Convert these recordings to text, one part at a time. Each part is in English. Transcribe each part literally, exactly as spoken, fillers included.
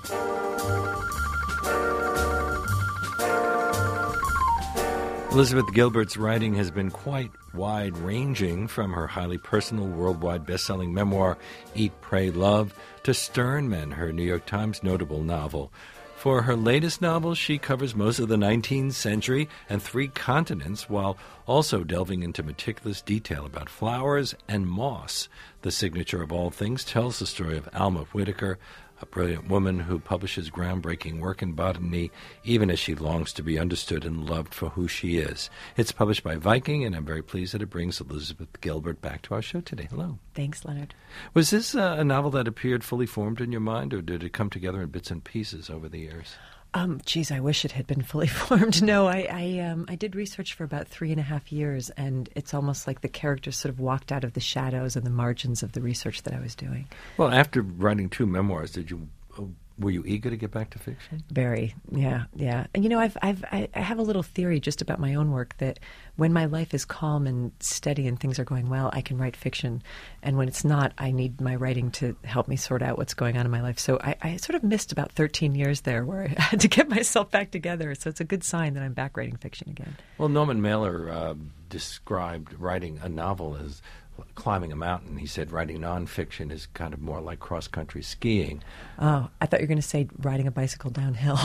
Elizabeth Gilbert's writing has been quite wide-ranging, from her highly personal, worldwide best-selling memoir, Eat, Pray, Love, to Stern Men, her New York Times notable novel. For her latest novel, she covers most of the nineteenth century and three continents, while also delving into meticulous detail about flowers and moss. The Signature of All Things tells the story of Alma Whitaker, a brilliant woman who publishes groundbreaking work in botany, even as she longs to be understood and loved for who she is. It's published by Viking, and I'm very pleased that it brings Elizabeth Gilbert back to our show today. Hello. Thanks, Leonard. Was this uh, a novel that appeared fully formed in your mind, or did it come together in bits and pieces over the years? Um, geez, I wish it had been fully formed. No, I I, um, I did research for about three and a half years, and it's almost like the characters sort of walked out of the shadows and the margins of the research that I was doing. Well, after writing two memoirs, did you uh, were you eager to get back to fiction? Very, yeah, yeah. And you know, I've I've I I have a little theory just about my own work that when my life is calm and steady and things are going well, I can write fiction, and when it's not, I need my writing to help me sort out what's going on in my life. So I, I sort of missed about thirteen years there where I had to get myself back together. So it's a good sign that I'm back writing fiction again. Well, Norman Mailer uh, described writing a novel as climbing a mountain. He said writing nonfiction is kind of more like cross-country skiing. Oh, I thought you were going to say riding a bicycle downhill.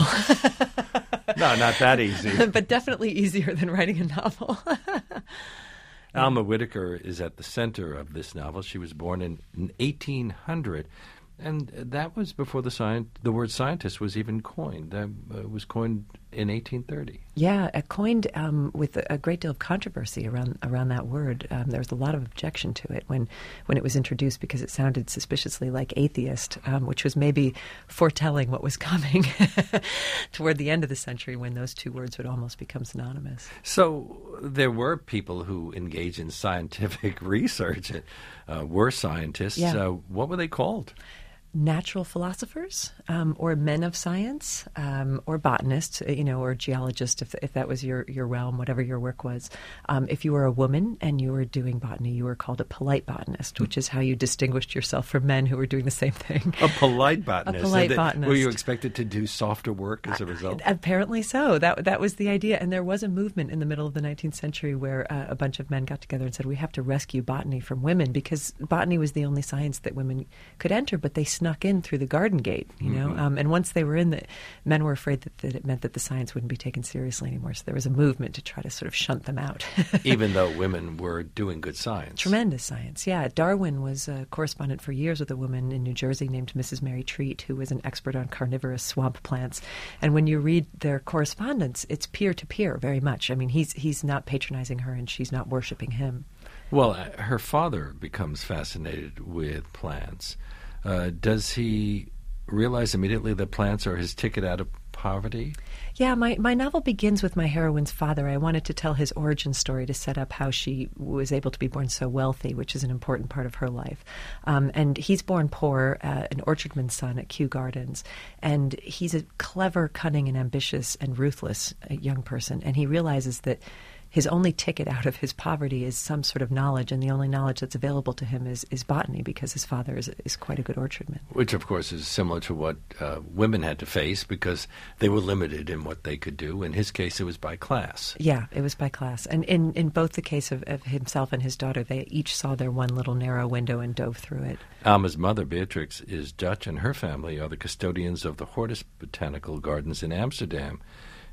No, not that easy. But definitely easier than writing a novel. Alma Whitaker is at the center of this novel. She was born in eighteen hundred, and that was before the sci- the word scientist was even coined. That uh, was coined in eighteen thirty. Yeah, uh, coined um, with a, a great deal of controversy around around that word. Um, there was a lot of objection to it when, when it was introduced because it sounded suspiciously like atheist, um, which was maybe foretelling what was coming toward the end of the century when those two words would almost become synonymous. So there were people who engaged in scientific research, uh, were scientists. Yeah. Uh, what were they called? Natural philosophers, um, or men of science, um, or botanists, you know, or geologists, if if that was your, your realm, whatever your work was. Um, if you were a woman and you were doing botany, you were called a polite botanist, which is how you distinguished yourself from men who were doing the same thing. A polite botanist. A polite they, botanist. Were you expected to do softer work as a result? Uh, apparently so. That that was the idea. And there was a movement in the middle of the nineteenth century where uh, a bunch of men got together and said, we have to rescue botany from women, because botany was the only science that women could enter, but they snuck in through the garden gate, you know. Mm-hmm. Um, and once they were in, the men were afraid that, that it meant that the science wouldn't be taken seriously anymore. So there was a movement to try to sort of shunt them out. Even though women were doing good science. Tremendous science, yeah. Darwin was a correspondent for years with a woman in New Jersey named Missus Mary Treat, who was an expert on carnivorous swamp plants. And when you read their correspondence, it's peer-to-peer very much. I mean, he's he's not patronizing her and she's not worshiping him. Well, uh, her father becomes fascinated with plants. Uh, does he realize immediately that plants are his ticket out of poverty? Yeah, my, my novel begins with my heroine's father. I wanted to tell his origin story to set up how she was able to be born so wealthy, which is an important part of her life. Um, and he's born poor, uh, an orchardman's son at Kew Gardens. And he's a clever, cunning, and ambitious and ruthless uh, young person. And he realizes that his only ticket out of his poverty is some sort of knowledge, and the only knowledge that's available to him is, is botany, because his father is, is quite a good orchardman. Which, of course, is similar to what uh, women had to face because they were limited in what they could do. In his case, it was by class. Yeah, it was by class. And in, in both the case of, of himself and his daughter, they each saw their one little narrow window and dove through it. Alma's mother, Beatrix, is Dutch, and her family are the custodians of the Hortus Botanical Gardens in Amsterdam.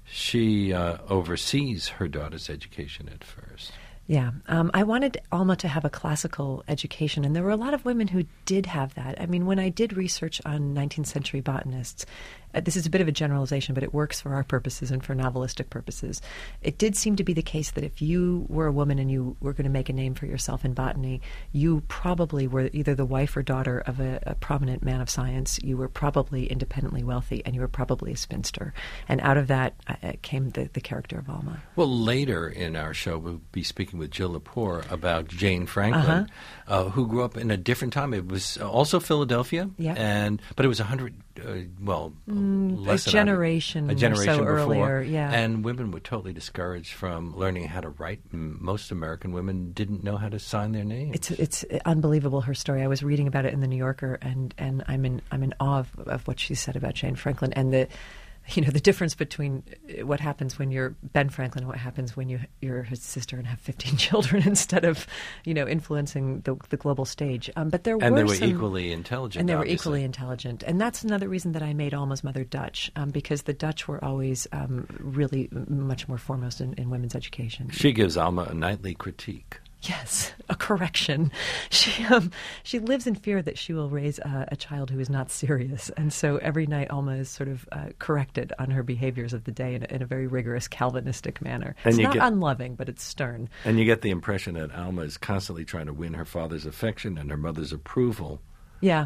She uh, oversees her daughter's education at first. Yeah. Um, I wanted Alma to have a classical education, and there were a lot of women who did have that. I mean, when I did research on nineteenth century botanists, uh, this is a bit of a generalization, but it works for our purposes and for novelistic purposes. It did seem to be the case that if you were a woman and you were going to make a name for yourself in botany, you probably were either the wife or daughter of a, a prominent man of science, you were probably independently wealthy, and you were probably a spinster. And out of that uh, came the, the character of Alma. Well, later in our show, we'll be speaking with Jill Lepore about Jane Franklin, uh-huh. uh, who grew up in a different time. It was also Philadelphia, yeah. and but it was a hundred, uh, well, mm, Mm, less a than generation, a generation or so before, earlier, yeah. And women were totally discouraged from learning how to write. M- Most American women didn't know how to sign their names. It's it's unbelievable, her story. I was reading about it in the New Yorker, and, and I'm in I'm in awe of, of what she said about Jane Franklin, and the you know the difference between what happens when you're Ben Franklin and what happens when you you're his sister and have fifteen children instead of you know influencing the the global stage. Um, but there and were they were some, equally intelligent. and they were obviously. equally intelligent, and that's another reason that I made Alma's mother Dutch, um, because the Dutch were always um, really much more foremost in, in women's education. She gives Alma a nightly critique. Yes, a correction. She um, she lives in fear that she will raise a, a child who is not serious, and so every night Alma is sort of uh, corrected on her behaviors of the day in a, in a very rigorous Calvinistic manner. And it's you not get, unloving, but it's stern. And you get the impression that Alma is constantly trying to win her father's affection and her mother's approval. Yeah.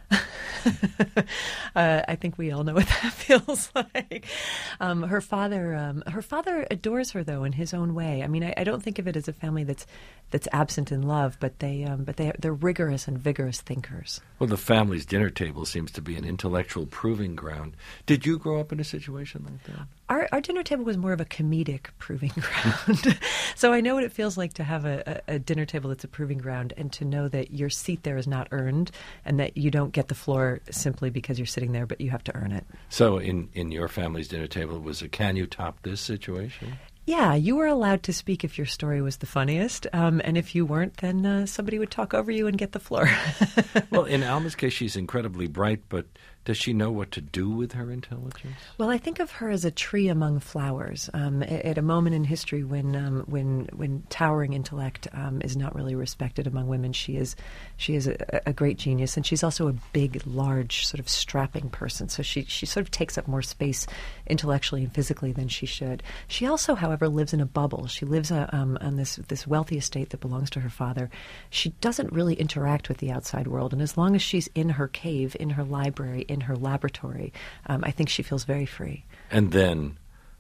uh, I think we all know what that feels like. Um, her father, um, her father adores her though in his own way. I mean, I, I don't think of it as a family that's that's absent in love, but they, um, but they, they're rigorous and vigorous thinkers. Well, the family's dinner table seems to be an intellectual proving ground. Did you grow up in a situation like that? Our, our dinner table was more of a comedic proving ground. So I know what it feels like to have a, a, a dinner table that's a proving ground, and to know that your seat there is not earned, and that you don't get the floor simply because you're sitting there, but you have to earn it. So in, in your family's dinner table, was a can you top this situation? Yeah, you were allowed to speak if your story was the funniest, um, and if you weren't, then uh, somebody would talk over you and get the floor. Well, in Alma's case, she's incredibly bright, but does she know what to do with her intelligence? Well, I think of her as a tree among flowers. Um, at, at a moment in history when um, when when towering intellect um, is not really respected among women, she is she is a, a great genius, and she's also a big, large, sort of strapping person. So she she sort of takes up more space intellectually and physically than she should. She also, however, lives in a bubble. She lives uh, um, on this this wealthy estate that belongs to her father. She doesn't really interact with the outside world, and as long as she's in her cave, in her library, in her laboratory, um, I think she feels very free. And then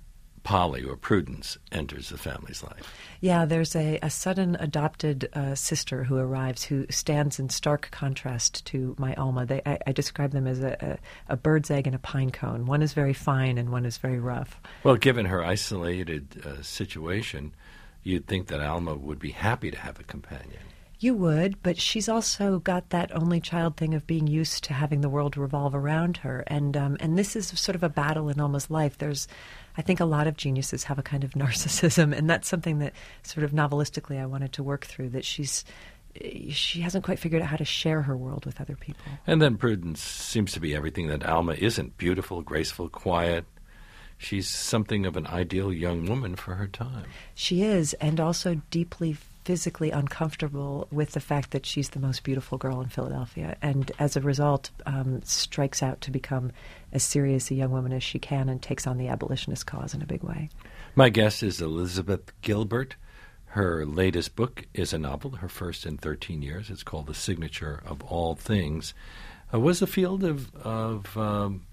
Polly, or Prudence, enters the family's life. Yeah, there's a, a sudden adopted uh, sister who arrives, who stands in stark contrast to my Alma. They, I, I describe them as a, a, a bird's egg and a pine cone. One is very fine and one is very rough. Well, given her isolated uh, situation, you'd think that Alma would be happy to have a companion. You would, but she's also got that only child thing of being used to having the world revolve around her. And um, and this is sort of a battle in Alma's life. There's, I think a lot of geniuses have a kind of narcissism, and that's something that sort of novelistically I wanted to work through, that she's she hasn't quite figured out how to share her world with other people. And then Prudence seems to be everything that Alma isn't: beautiful, graceful, quiet. She's something of an ideal young woman for her time. She is, and also deeply physically uncomfortable with the fact that she's the most beautiful girl in Philadelphia, and as a result um, strikes out to become as serious a young woman as she can and takes on the abolitionist cause in a big way. My guest is Elizabeth Gilbert. Her latest book is a novel, her first in thirteen years. It's called The Signature of All Things. Uh, was the field of, of um,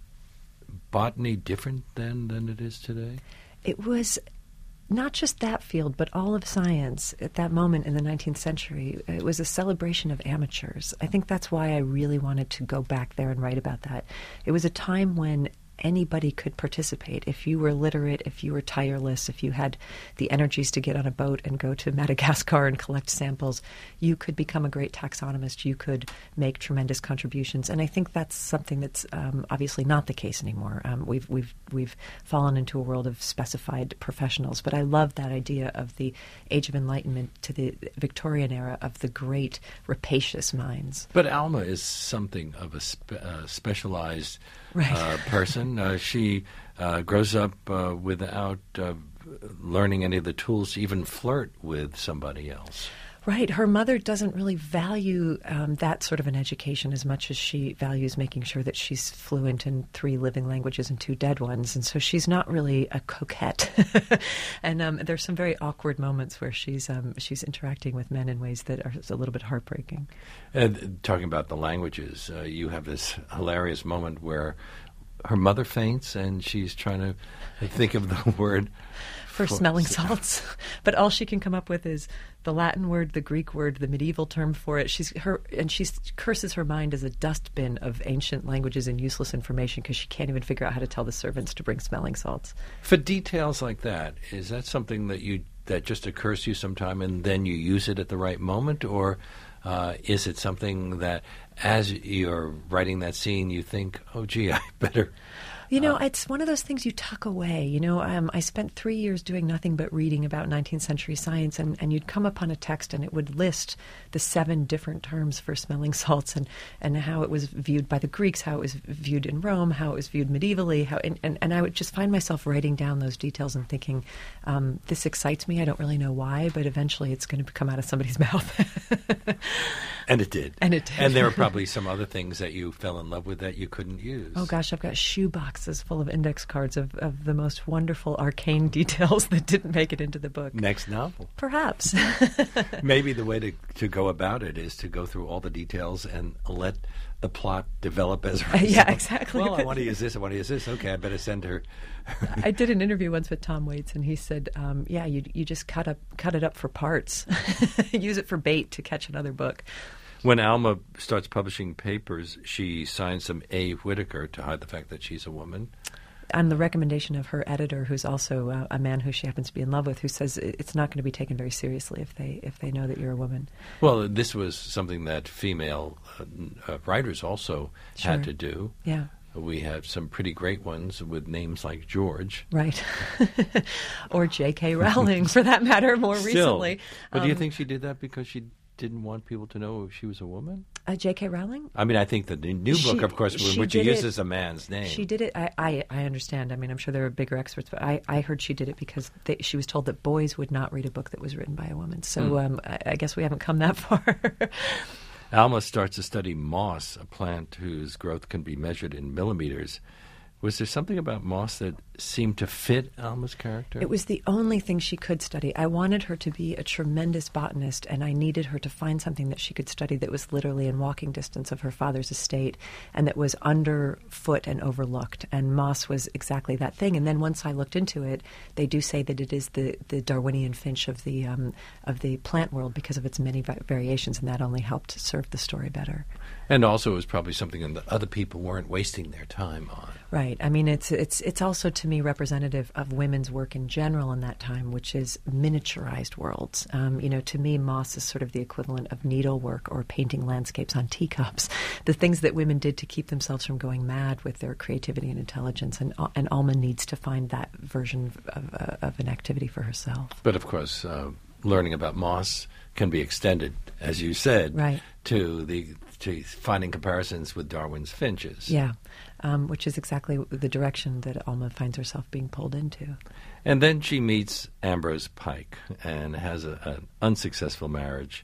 botany different then than it is today? It was not just that field, but all of science at that moment in the nineteenth century. It was a celebration of amateurs. I think that's why I really wanted to go back there and write about that. It was a time when anybody could participate. If you were literate, if you were tireless, if you had the energies to get on a boat and go to Madagascar and collect samples, you could become a great taxonomist. You could make tremendous contributions. And I think that's something that's um, obviously not the case anymore. Um, we've we've we've fallen into a world of specified professionals. But I love that idea of the Age of Enlightenment to the Victorian era of the great rapacious minds. But Alma is something of a spe- uh, specialized Right. uh, person. Uh, she uh, grows up uh, without uh, learning any of the tools to even flirt with somebody else. Right. Her mother doesn't really value um, that sort of an education as much as she values making sure that she's fluent in three living languages and two dead ones. And so she's not really a coquette. And um, there's some very awkward moments where she's um, she's interacting with men in ways that are a little bit heartbreaking. And talking about the languages, uh, you have this hilarious moment where her mother faints and she's trying to think of the word for smelling salts. But all she can come up with is the Latin word, the Greek word, the medieval term for it. She's her and she curses her mind as a dustbin of ancient languages and useless information because she can't even figure out how to tell the servants to bring smelling salts. For details like that, is that something that you that just occurs to you sometime and then you use it at the right moment, or uh, is it something that as you're writing that scene you think, oh, gee, I better... You know, it's one of those things you tuck away. You know, um, I spent three years doing nothing but reading about nineteenth century science, and, and you'd come upon a text and it would list the seven different terms for smelling salts and, and how it was viewed by the Greeks, how it was viewed in Rome, how it was viewed medievally. How and, and, and I would just find myself writing down those details and thinking, um, this excites me. I don't really know why, but eventually it's going to come out of somebody's mouth. And it did. And it did. And there were probably some other things that you fell in love with that you couldn't use. Oh, gosh, I've got shoe boxes full of index cards of, of the most wonderful arcane details that didn't make it into the book. Next novel. Perhaps. Maybe the way to, to go about it is to go through all the details and let the plot develop as a result. Yeah, exactly. Well, I want to use this, I want to use this. Okay, I better send her. I did an interview once with Tom Waits, and he said, um, yeah, you you just cut up cut it up for parts. Use it for bait to catch another book. When Alma starts publishing papers, she signs some A. Whitaker to hide the fact that she's a woman. On the recommendation of her editor, who's also uh, a man who she happens to be in love with, who says it's not going to be taken very seriously if they if they know that you're a woman. Well, this was something that female uh, uh, writers also Sure. had to do. Yeah. We have some pretty great ones with names like George. Right. Or J K. Rowling, for that matter, more Still, recently. But do you Um, think she did that because she didn't want people to know if she was a woman? Uh, J K. Rowling? I mean, I think the new new She- book, of course, she which she did it- uses a man's name. She did it. I, I, I understand. I mean, I'm sure there are bigger experts, but I, I heard she did it because they, she was told that boys would not read a book that was written by a woman. So Mm. um, I, I guess we haven't come that far. Alma starts to study moss, a plant whose growth can be measured in millimeters. Was there something about moss that seemed to fit Alma's character? It was the only thing she could study. I wanted her to be a tremendous botanist, and I needed her to find something that she could study that was literally in walking distance of her father's estate and that was underfoot and overlooked. And moss was exactly that thing. And then once I looked into it, they do say that it is the, the Darwinian finch of the um, of the plant world because of its many va- variations, and that only helped serve the story better. And also it was probably something that other people weren't wasting their time on. Right. I mean, it's it's it's also to me representative of women's work in general in that time, which is miniaturized worlds. Um, you know, to me, moss is sort of the equivalent of needlework or painting landscapes on teacups. The things that women did to keep themselves from going mad with their creativity and intelligence, and and Alma needs to find that version of, uh, of an activity for herself. But of course, uh, learning about moss can be extended, as you said, Right. to the to finding comparisons with Darwin's finches. Yeah, um, which is exactly the direction that Alma finds herself being pulled into. And then she meets Ambrose Pike and has a, an unsuccessful marriage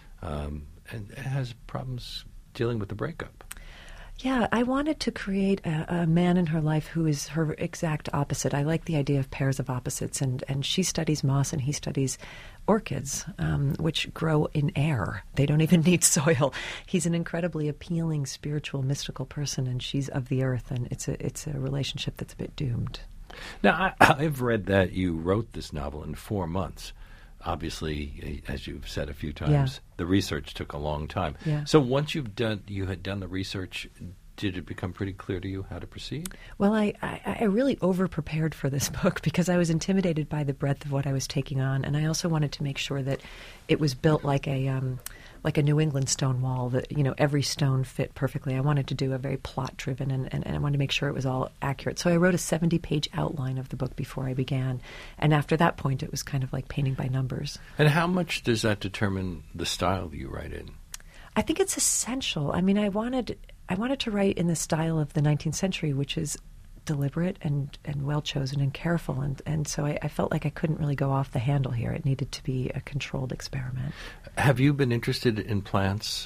um, and has problems dealing with the breakup. Yeah, I wanted to create a, a man in her life who is her exact opposite. I like the idea of pairs of opposites, and, and she studies moss and he studies orchids, um, which grow in air. They don't even need soil. He's an incredibly appealing, spiritual, mystical person, and she's of the earth, and it's a it's a relationship that's a bit doomed. Now, I, I've read that you wrote this novel in four months. Obviously, as you've said a few times, Yeah. the research took a long time. Yeah. So once you've done, you had done the research, did it become pretty clear to you how to proceed? Well, I, I, I really over-prepared for this book because I was intimidated by the breadth of what I was taking on, and I also wanted to make sure that it was built like a um, like a New England stone wall, that, you know, every stone fit perfectly. I wanted to do a very plot-driven, and, and, and I wanted to make sure it was all accurate. So I wrote a seventy-page outline of the book before I began, and after that point, it was kind of like painting by numbers. And how much does that determine the style you write in? I think it's essential. I mean, I wanted I wanted to write in the style of the nineteenth century, which is deliberate and, and well chosen and careful, and, and so I, I felt like I couldn't really go off the handle here. It needed to be a controlled experiment. Have you been interested in plants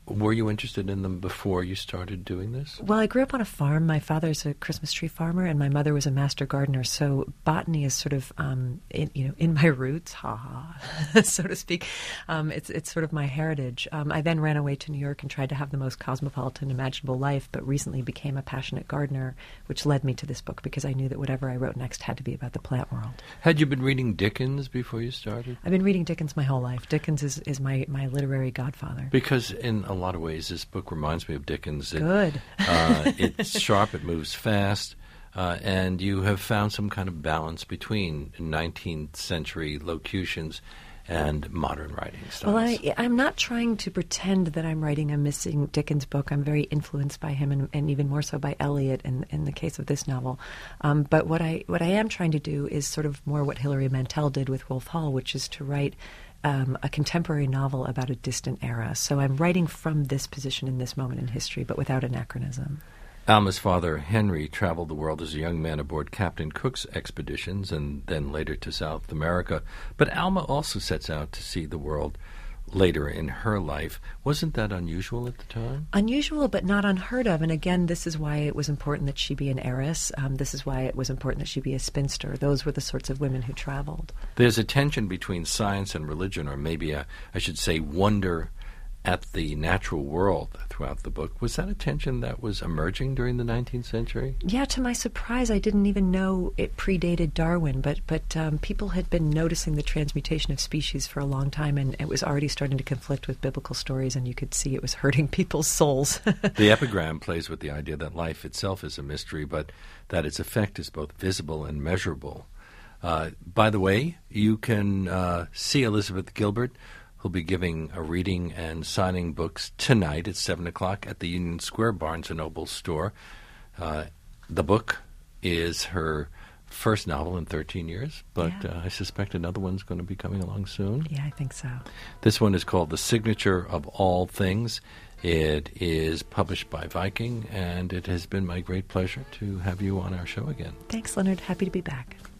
Were you interested in them before you started doing this? Well, I grew up on a farm. My father's a Christmas tree farmer, and my mother was a master gardener. So botany is sort of, um, in, you know, in my roots, ha ha, so to speak. Um, it's it's sort of my heritage. Um, I then ran away to New York and tried to have the most cosmopolitan imaginable life, but recently became a passionate gardener, which led me to this book because I knew that whatever I wrote next had to be about the plant world. Had you been reading Dickens before you started? I've been reading Dickens my whole life. Dickens is, is my, my literary godfather. Because in a lot of ways, this book reminds me of Dickens. It, Good. uh, it's sharp, it moves fast, uh, and you have found some kind of balance between nineteenth century locutions and modern writing styles. Well, I, I'm not trying to pretend that I'm writing a missing Dickens book. I'm very influenced by him, and, and even more so by Eliot in, in the case of this novel. Um, but what I what I am trying to do is sort of more what Hilary Mantel did with Wolf Hall, which is to write Um, a contemporary novel about a distant era. So I'm writing from this position in this moment in history, but without anachronism. Alma's father, Henry, traveled the world as a young man aboard Captain Cook's expeditions and then later to South America. But Alma also sets out to see the world later in her life. Wasn't that unusual at the time? Unusual, but not unheard of. And again, this is why it was important that she be an heiress. Um, this is why it was important that she be a spinster. Those were the sorts of women who traveled. There's a tension between science and religion, or maybe a, I should say wonder at the natural world throughout the book. Was that a tension that was emerging during the nineteenth century? Yeah, to my surprise, I didn't even know it predated Darwin, but but um, people had been noticing the transmutation of species for a long time, and it was already starting to conflict with biblical stories, and you could see it was hurting people's souls. The epigram plays with the idea that life itself is a mystery, but that its effect is both visible and measurable. Uh, by the way, you can uh, see Elizabeth Gilbert, who'll be giving a reading and signing books tonight at seven o'clock at the Union Square Barnes and Noble store. Uh, the book is her first novel in thirteen years, but Yeah. uh, I suspect another one's going to be coming along soon. Yeah, I think so. This one is called The Signature of All Things. It is published by Viking, and it has been my great pleasure to have you on our show again. Thanks, Leonard. Happy to be back.